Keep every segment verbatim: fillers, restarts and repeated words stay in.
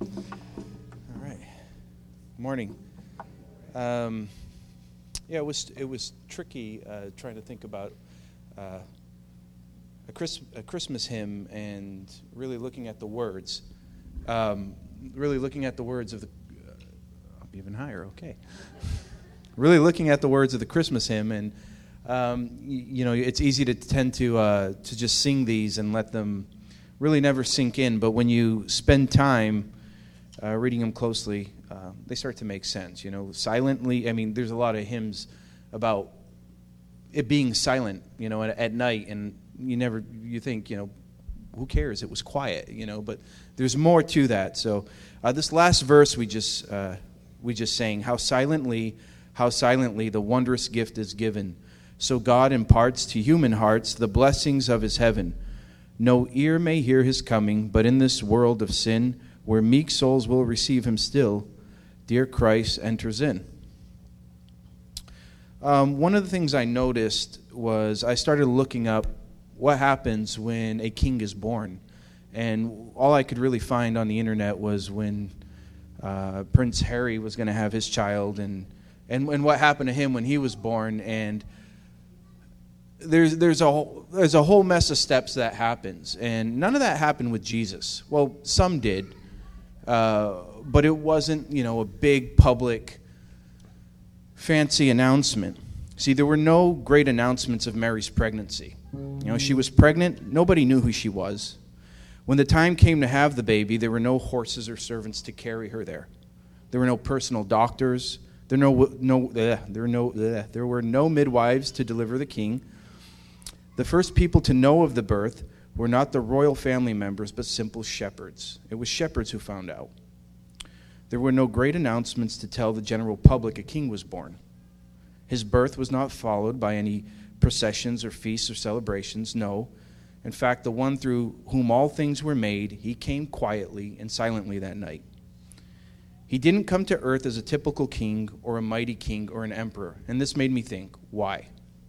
All right. Morning. Um, yeah, it was it was tricky uh, trying to think about uh, a, Chris, a Christmas hymn and really looking at the words. Um, really looking at the words of the. Uh, I'll be even higher. Okay. Really looking at the words of the Christmas hymn, and um, you, you know, it's easy to tend to uh, to just sing these and let them really never sink in. But when you spend time uh, reading them closely, uh, they start to make sense. You know, silently. I mean, there's a lot of hymns about it being silent. You know, at, at night, and you never you think, you know, who cares? It was quiet. You know, but there's more to that. So uh, this last verse we just uh, we just sang, how silently. How silently the wondrous gift is given. So God imparts to human hearts the blessings of his heaven. No ear may hear his coming, but in this world of sin, where meek souls will receive him still, dear Christ enters in. Um, one of the things I noticed was I started looking up what happens when a king is born. And all I could really find on the internet was when uh, Prince Harry was going to have his child, and And, and what happened to him when he was born, and there's there's a whole, there's a whole mess of steps that happens, and none of that happened with Jesus. Well, some did, uh, but it wasn't, you know, a big public, fancy announcement. See, there were no great announcements of Mary's pregnancy. You know, she was pregnant. Nobody knew who she was. When the time came to have the baby, there were no horses or servants to carry her there. There were no personal doctors. There no no uh, there were no uh, there were no midwives to deliver the king. The first people to know of the birth were not the royal family members, but simple shepherds. It was shepherds who found out. There were no great announcements to tell the general public a king was born. His birth was not followed by any processions or feasts or celebrations. No. In fact, the one through whom all things were made, he came quietly and silently that night. He didn't come to earth as a typical king or a mighty king or an emperor. And this made me think, why?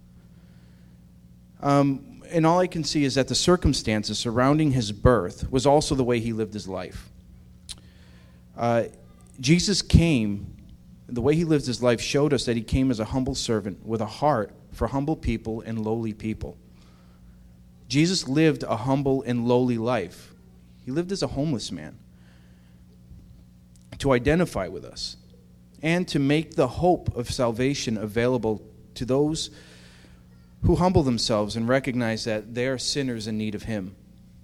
Um, and all I can see is that the circumstances surrounding his birth was also the way he lived his life. Uh, Jesus came, the way he lived his life showed us that he came as a humble servant with a heart for humble people and lowly people. Jesus lived a humble and lowly life. He lived as a homeless man, to identify with us, and to make the hope of salvation available to those who humble themselves and recognize that they are sinners in need of him.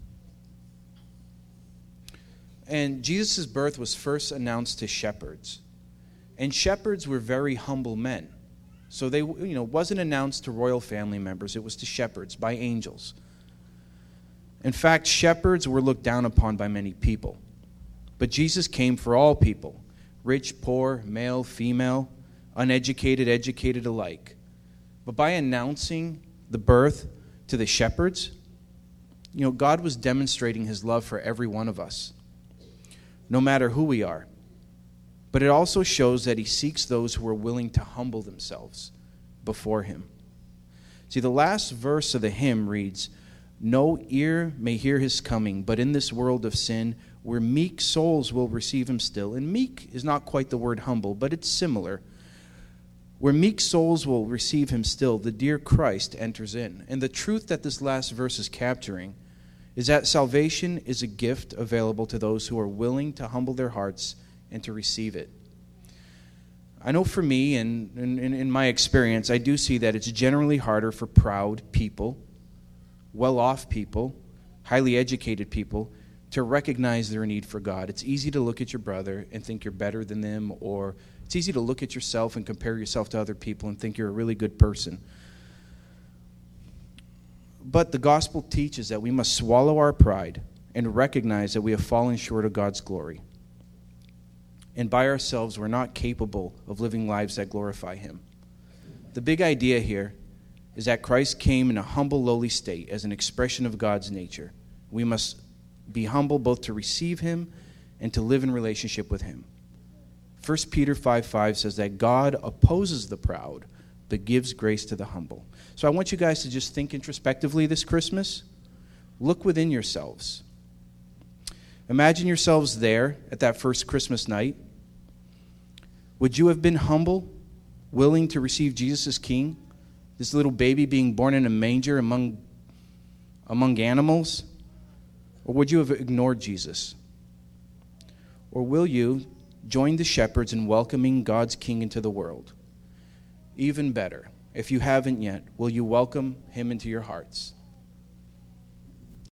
And Jesus' birth was first announced to shepherds. And shepherds were very humble men. So they, you know, wasn't announced to royal family members, it was to shepherds by angels. In fact, shepherds were looked down upon by many people. But Jesus came for all people, rich, poor, male, female, uneducated, educated alike. But by announcing the birth to the shepherds, you know, God was demonstrating his love for every one of us, no matter who we are. But it also shows that he seeks those who are willing to humble themselves before him. See, the last verse of the hymn reads, "No ear may hear his coming, but in this world of sin, where meek souls will receive him still." And meek is not quite the word humble, but it's similar. Where meek souls will receive him still, the dear Christ enters in. And the truth that this last verse is capturing is that salvation is a gift available to those who are willing to humble their hearts and to receive it. I know for me, and in my experience, I do see that it's generally harder for proud people, well-off people, highly educated people, to recognize their need for God. It's easy to look at your brother and think you're better than them, or it's easy to look at yourself and compare yourself to other people and think you're a really good person. But the gospel teaches that we must swallow our pride and recognize that we have fallen short of God's glory. And by ourselves, we're not capable of living lives that glorify him. The big idea here is that Christ came in a humble, lowly state as an expression of God's nature. We must be humble both to receive him and to live in relationship with him. First Peter five five says that God opposes the proud, but gives grace to the humble. So I want you guys to just think introspectively this Christmas. Look within yourselves. Imagine yourselves there at that first Christmas night. Would you have been humble, willing to receive Jesus as king? This little baby being born in a manger among, among animals? Or would you have ignored Jesus? Or will you join the shepherds in welcoming God's king into the world? Even better, if you haven't yet, will you welcome him into your hearts?